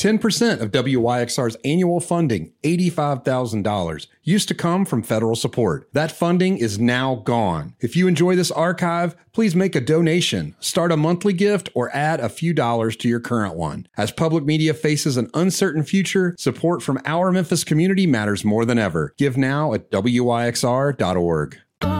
10% of WYXR's annual funding, $85,000, used to come from federal support. That funding is now gone. If you enjoy this archive, please make a donation, start a monthly gift, or add a few dollars to your current one. As public media faces an uncertain future, support from our Memphis community matters more than ever. Give now at WYXR.org.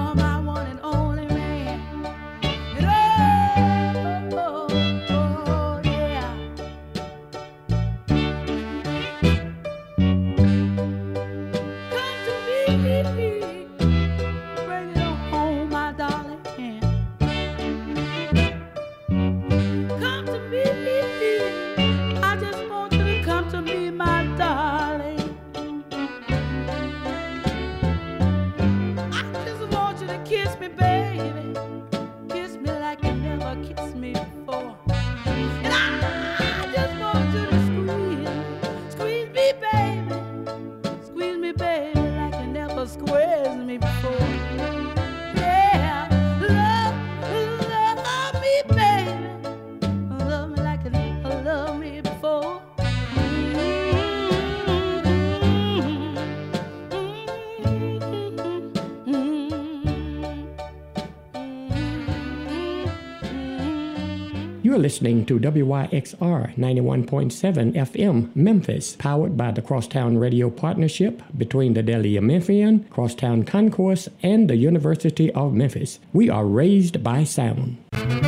You're listening to WYXR 91.7 FM Memphis, powered by the Crosstown Radio Partnership between the Delia Memphian, Crosstown Concourse, and the University of Memphis. We are raised by sound.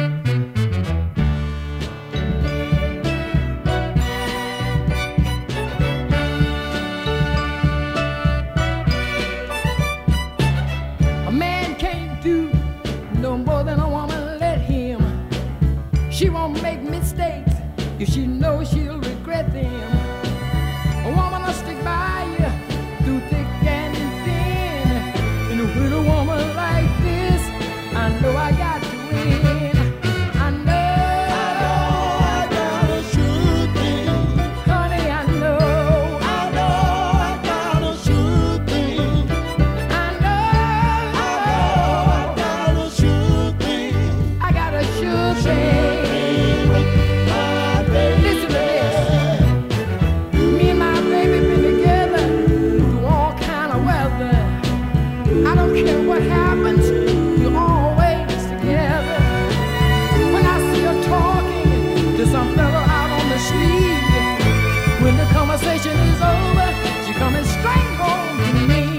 A man can't do no more than a woman let him. She won't make mistakes if she knows she'll regret them. A woman will stick by you through thick and thin. And with a woman like this, I know I got to win. I know I got a sure thing. Honey, I know I got a sure thing. I got a sure thing. I got a sure thing. What happens, you're always together. When I see her talking to some fellow out on the street, when the conversation is over, she coming straight home to me.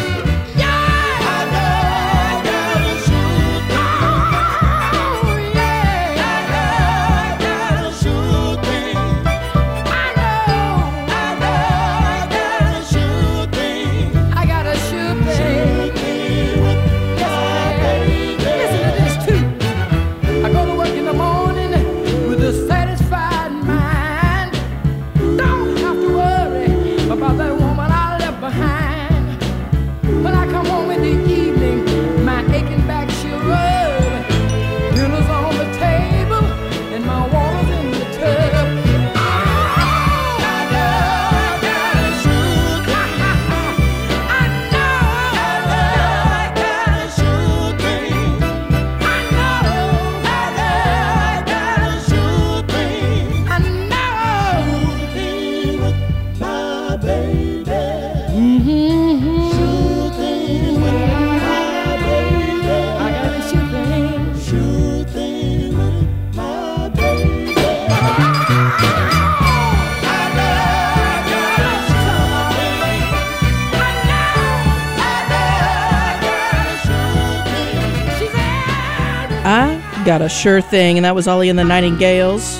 Got a Sure Thing, and that was Ollie and the Nightingales.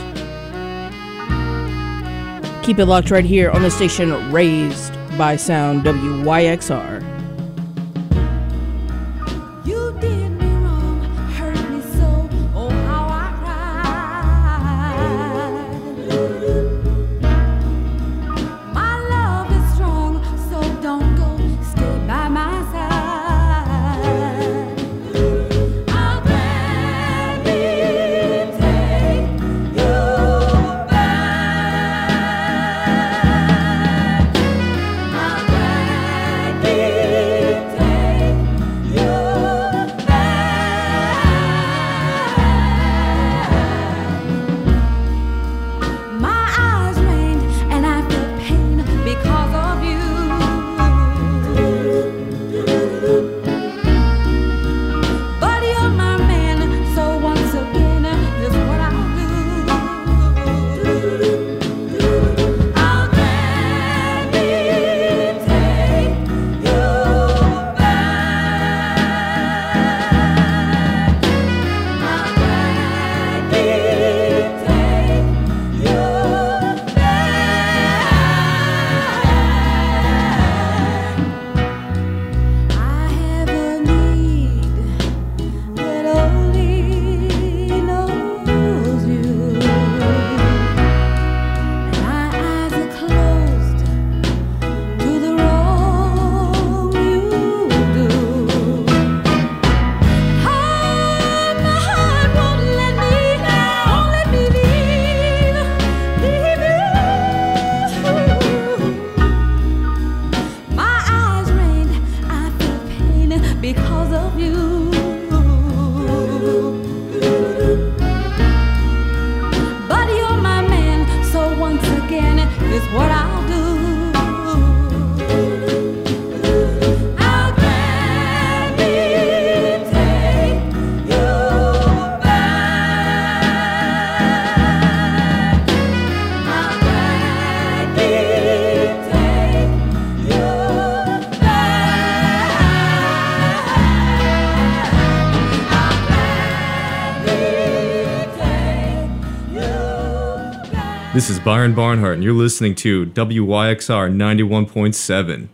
Keep it locked right here on the station Raised by Sound, WYXR. Be is what I'll do. This is Byron Barnhart, and you're listening to WYXR 91.7.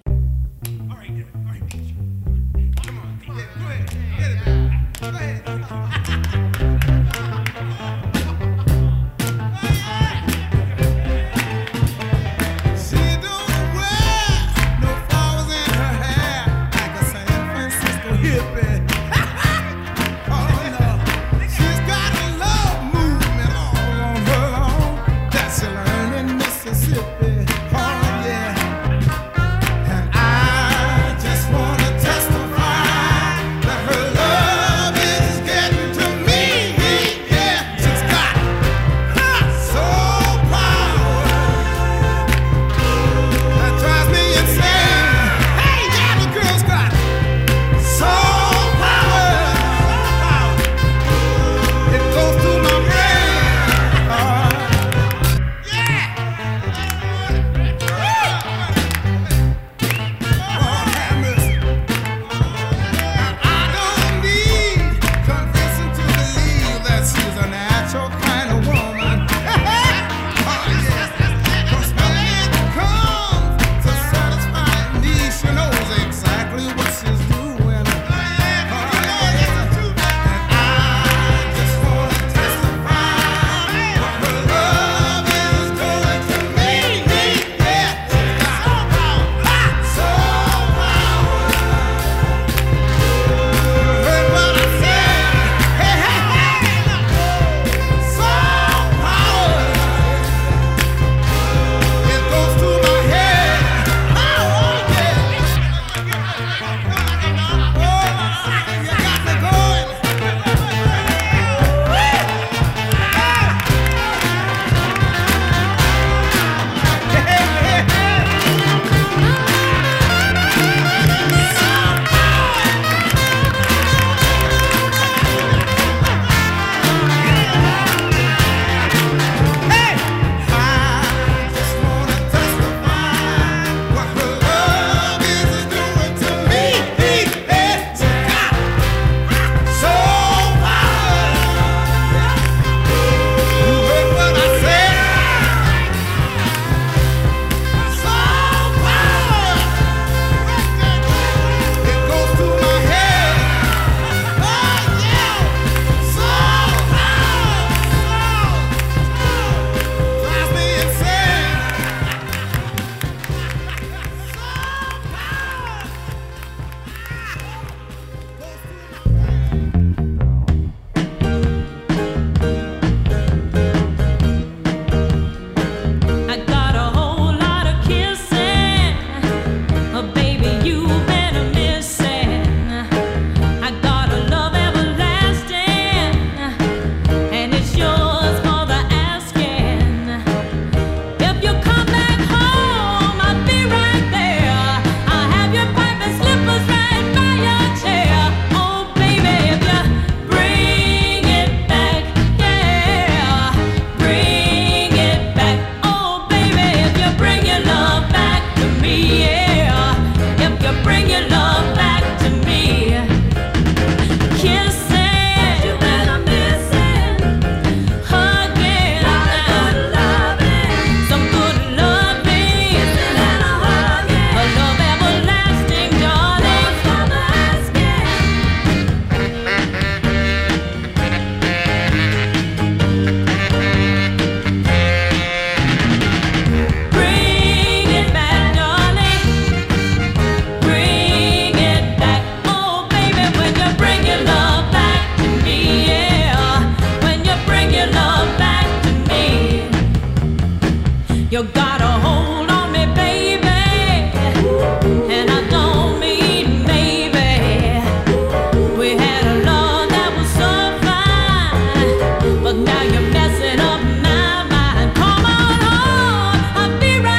But now you're messing up my mind. Come on home, I'll be right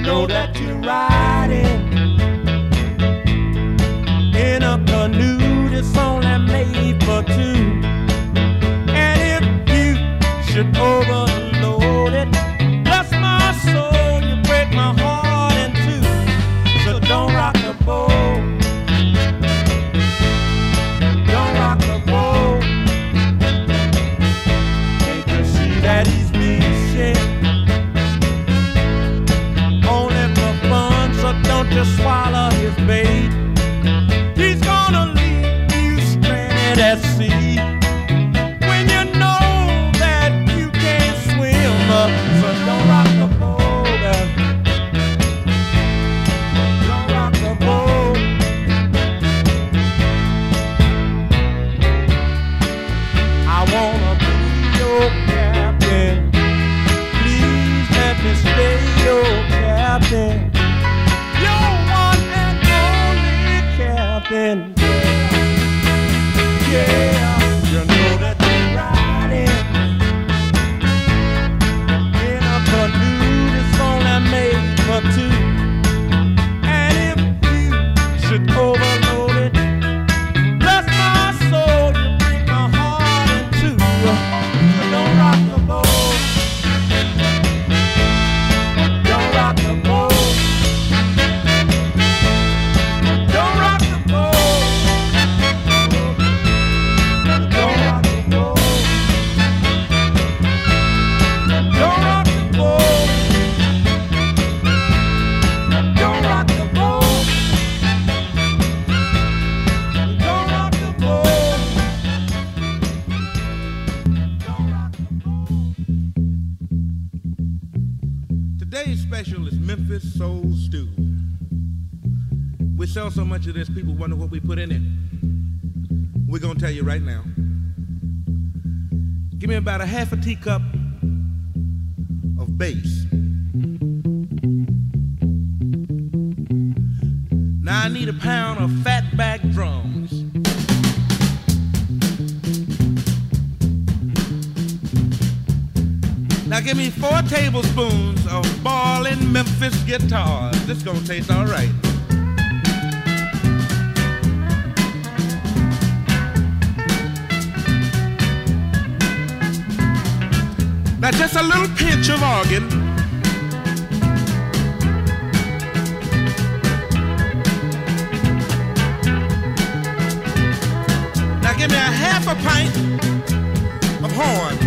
know that you're riding in a canoe that's only made for two. And if you should overload it, bless my soul, you break my heart in two. So don't rock the boat, don't rock the boat. Can't you see that he's being shit? Only for fun, so don't just swallow his bait. He's gonna leave you stranded at sea when you know that you can't swim. So don't rock the boat, don't rock the boat. I wanna be your captain, please let me stay your captain, your one and only captain. Yeah, you know that you're riding in a canoe that's only made for two. And if you should overload it, bless my soul, you break my heart in two. So don't rock the boat, don't rock the boat, don't rock the boat, don't rock the boat, don't rock the boat, don't rock the boat, don't rock the boat, don't rock the boat. Today's special is Memphis Soul Stew. We sell so much of this, people wonder what we put in it. We're gonna tell you right now. Give me about a half a teacup of bass. Now I need a pound of fatback drums. Now give me 4 tablespoons of ballin' Memphis guitars. This gonna taste all right. Now just a little pinch of organ. Now give me a half a pint of horn.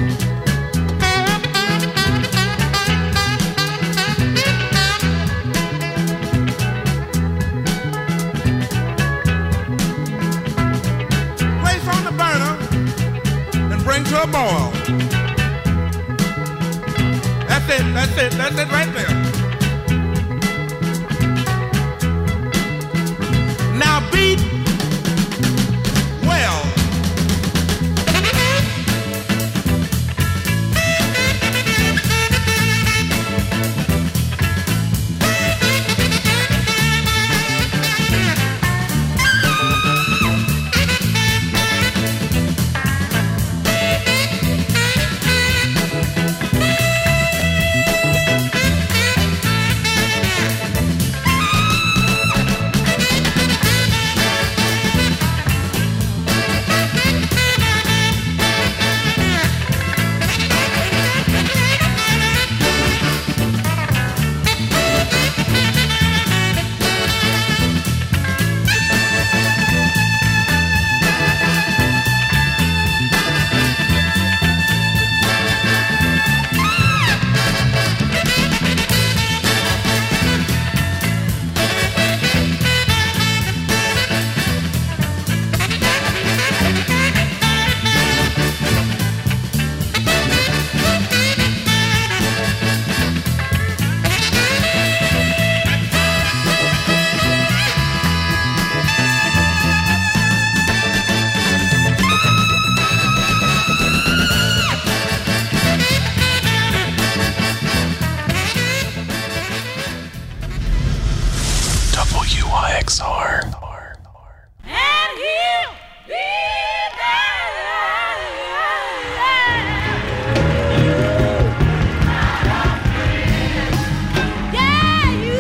Place on the burner and bring to a boil. That's it right there. Now beat well. Yeah, you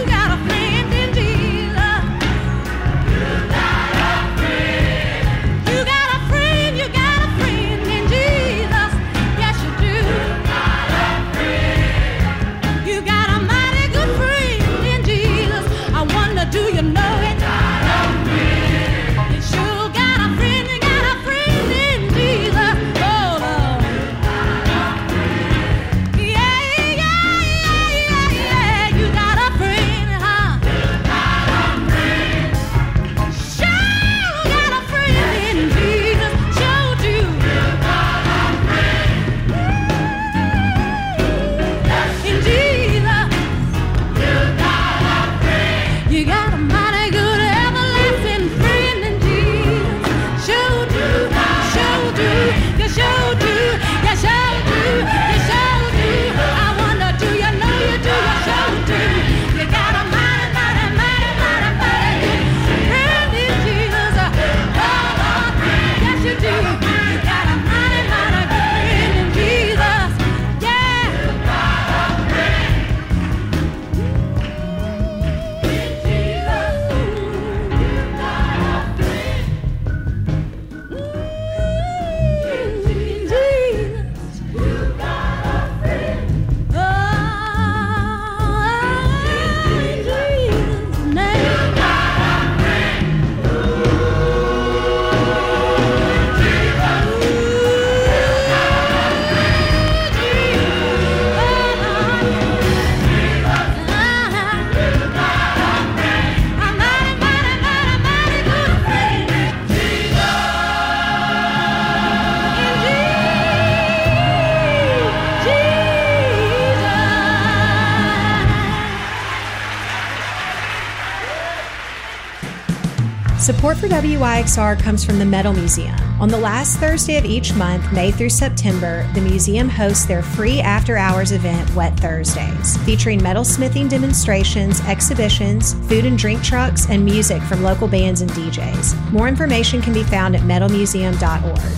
Support for WYXR comes from the Metal Museum. On the last Thursday of each month, May through September, the museum hosts their free after-hours event, Wet Thursdays, featuring metalsmithing demonstrations, exhibitions, food and drink trucks, and music from local bands and DJs. More information can be found at metalmuseum.org.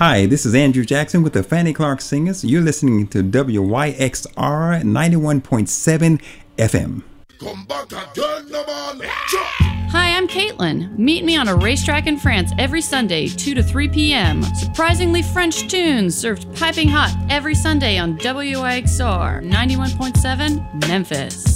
Hi, this is Andrew Jackson with the Fannie Clark Singers. You're listening to WYXR 91.7 FM. Come back again, no man. Hi, I'm Caitlin. Meet me on a racetrack in France every Sunday, 2 to 3 p.m. Surprisingly French tunes served piping hot every Sunday on WYXR 91.7 Memphis.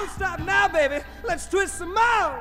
Don't stop now, baby. Let's twist some more.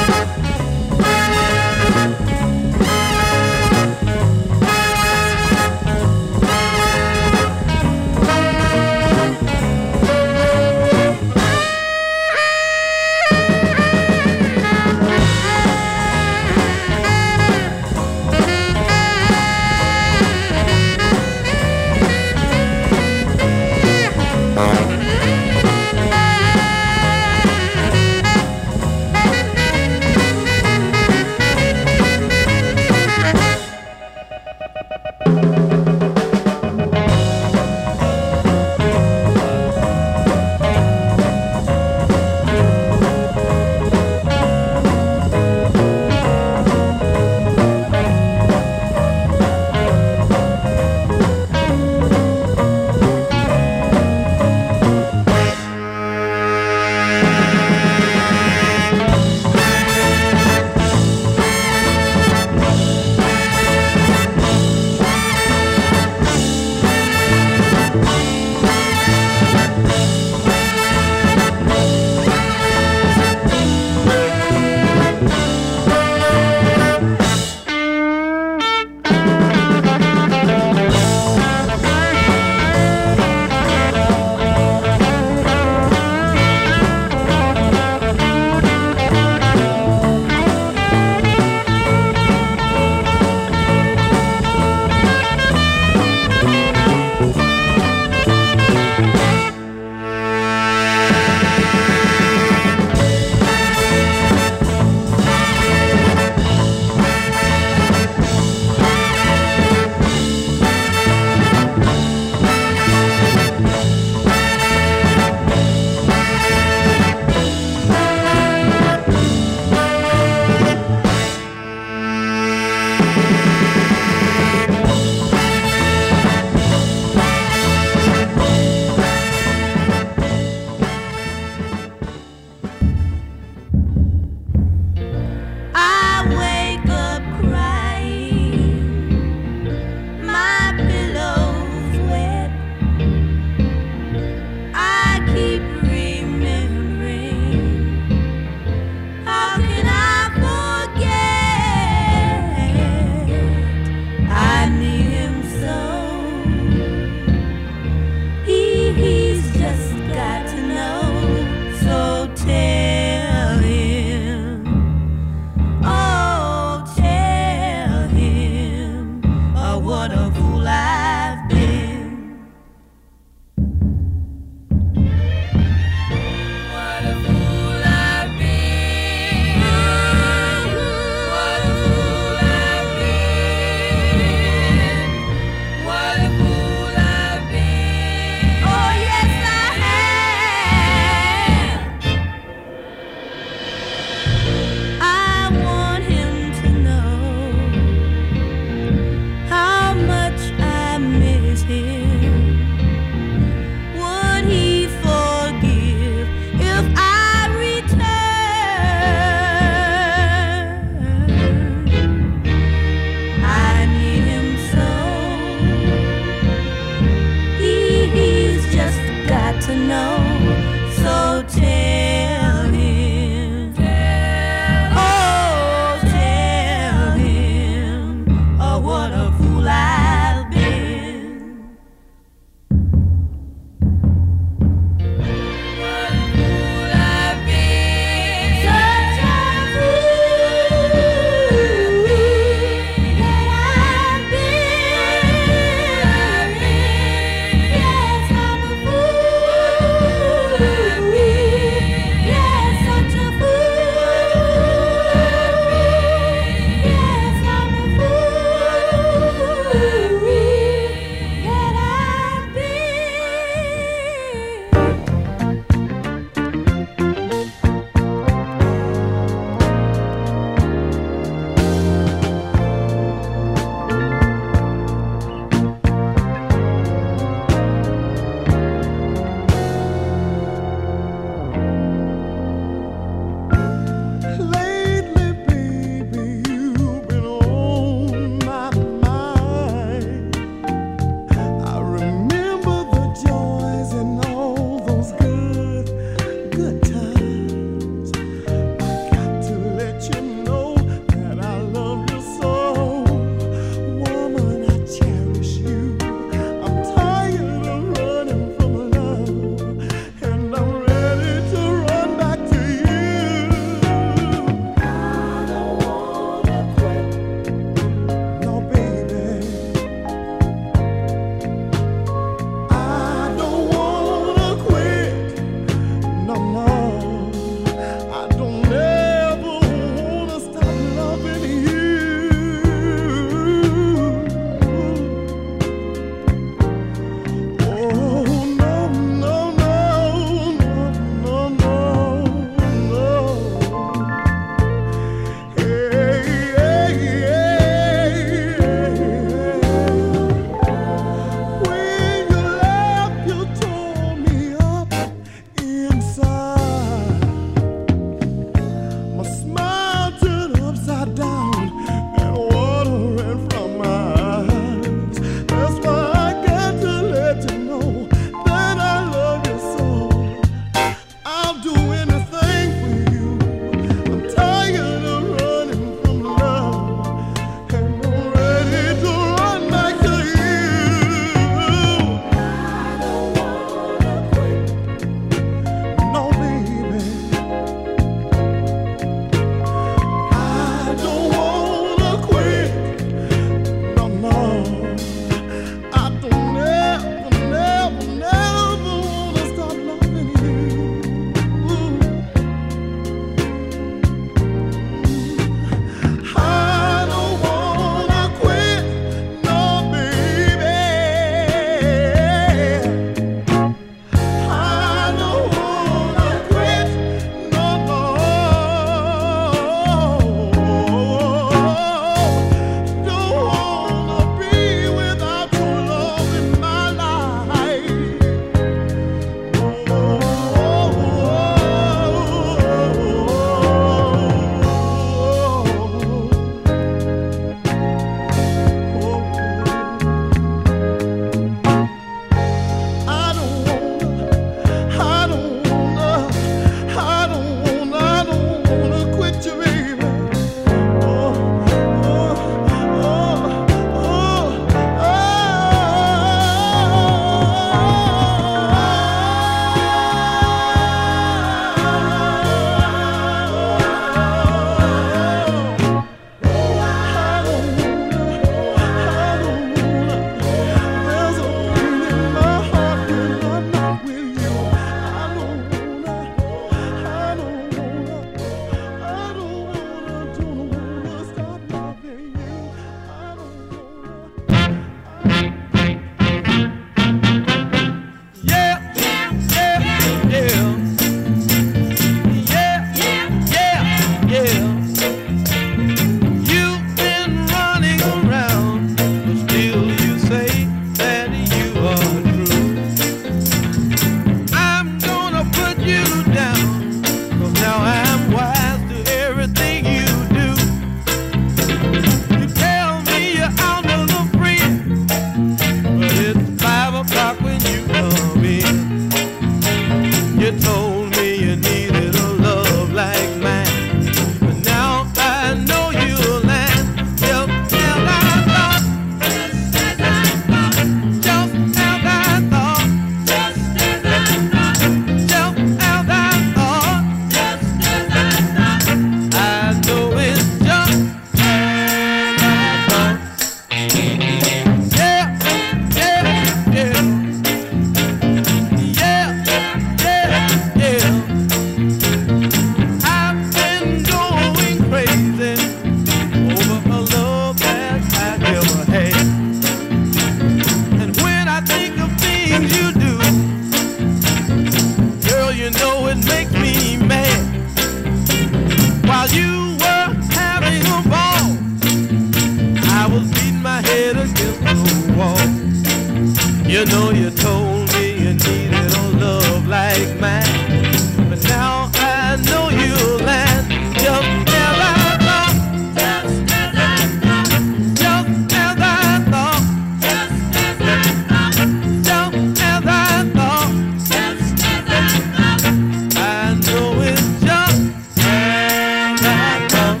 head against the wall. You know you told me you needed a love like mine, but now I know you'll land just as I thought. Just as I thought. Just as I thought. Just as I thought. Just as I thought. Just as I thought. I know it's just as I thought.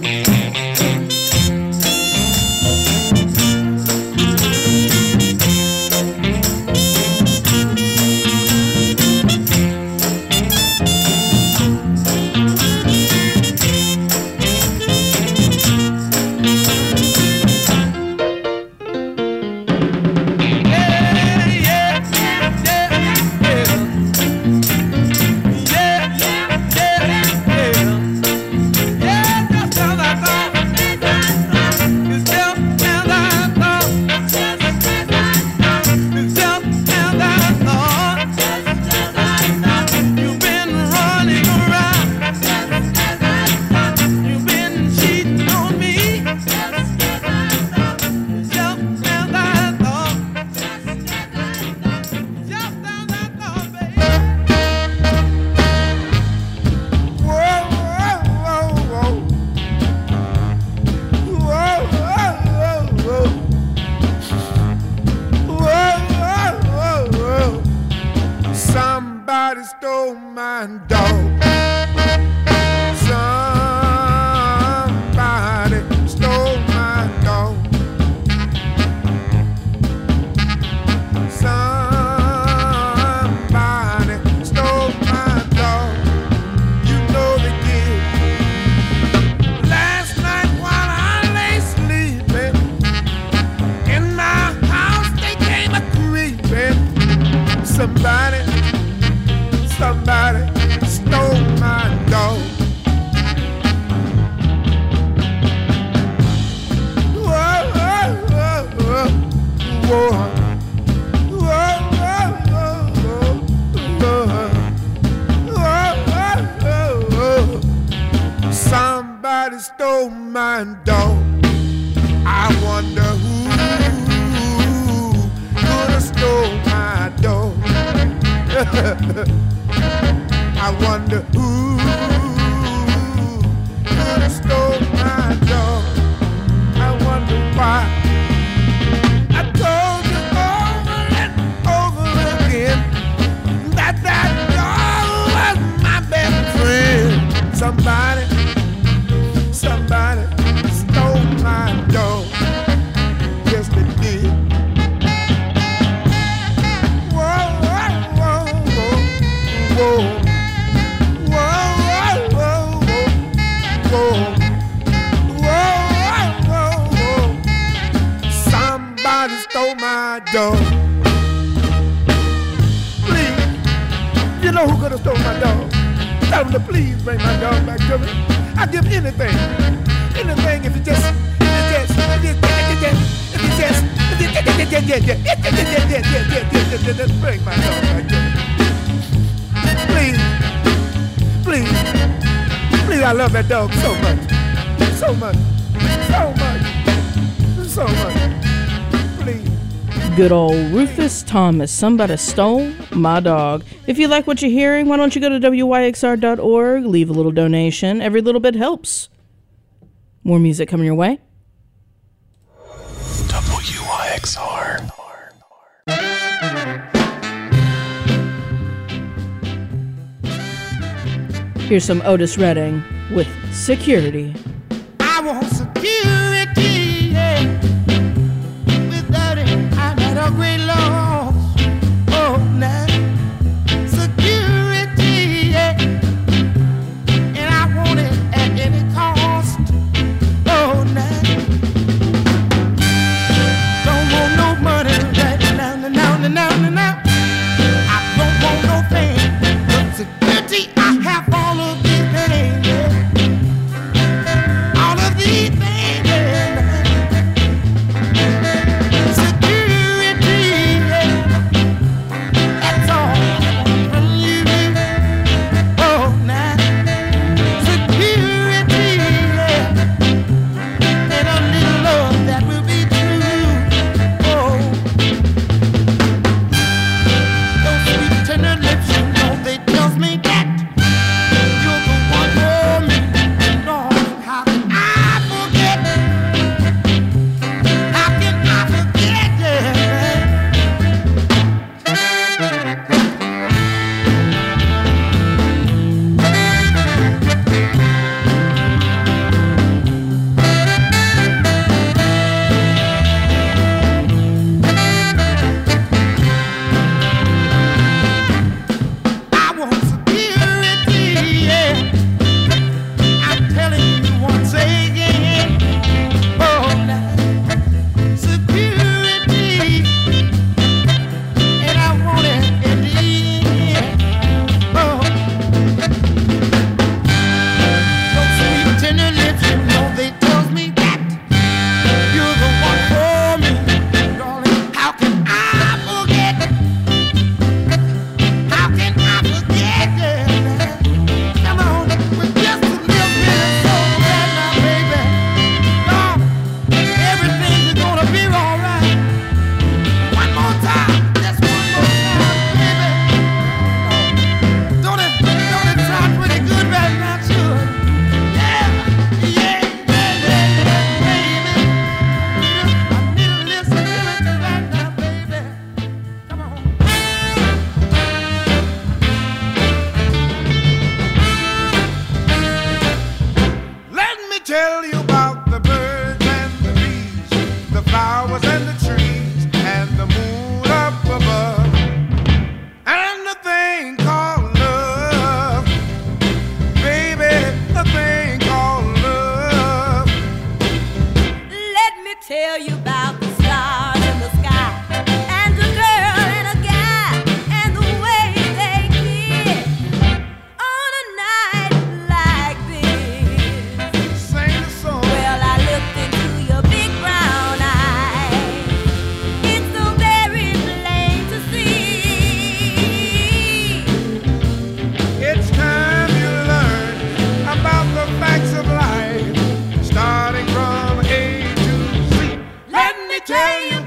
Somebody stole my dog. Somebody stole my dog. Somebody stole my dog. You know they did. Last night while I lay sleeping in my house, they came a creeping. Somebody stole my dog. Whoa, whoa, whoa, whoa. Whoa, whoa, whoa, whoa, whoa. Somebody stole my dog. I wonder who could have stole my dog. I wonder who could have stole my dog. I wonder why. I told you over and over again that dog was my best friend. Somebody stole my dog. Yes, they did. Whoa, whoa, whoa, whoa. Somebody stole my dog. Please, you know who could have stole my dog? Tell them to please bring my dog back to me. I'd give anything if you just bring my dog back to me. Please, I love that dog so much. Please. Good old Rufus Thomas, Somebody Stole My Dog. If you like what you're hearing, why don't you go to wyxr.org, leave a little donation. Every little bit helps. More music coming your way. WYXR. Here's some Otis Redding with Security. I want security, yeah. Without it, I'm at a great loss. Oh, now, security, yeah. And I want it at any cost. Oh, now, don't want no money right now. I don't want no fame, but security, I have all of these things, yeah. flowers and the trees and the moon up above and the thing called love, baby, the thing called love. Let me tell you about the stars in the sky and a girl and a guy and the way they kiss on a night like this. Sing the song. Well, I looked into your big brown eyes. It's so very plain to see. It's time you learn about the facts of life, starting from A to Z. Let me tell you